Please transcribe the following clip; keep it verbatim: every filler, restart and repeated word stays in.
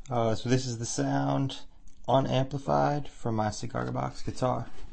Uh, so this is the sound unamplified from my Cigar Box guitar.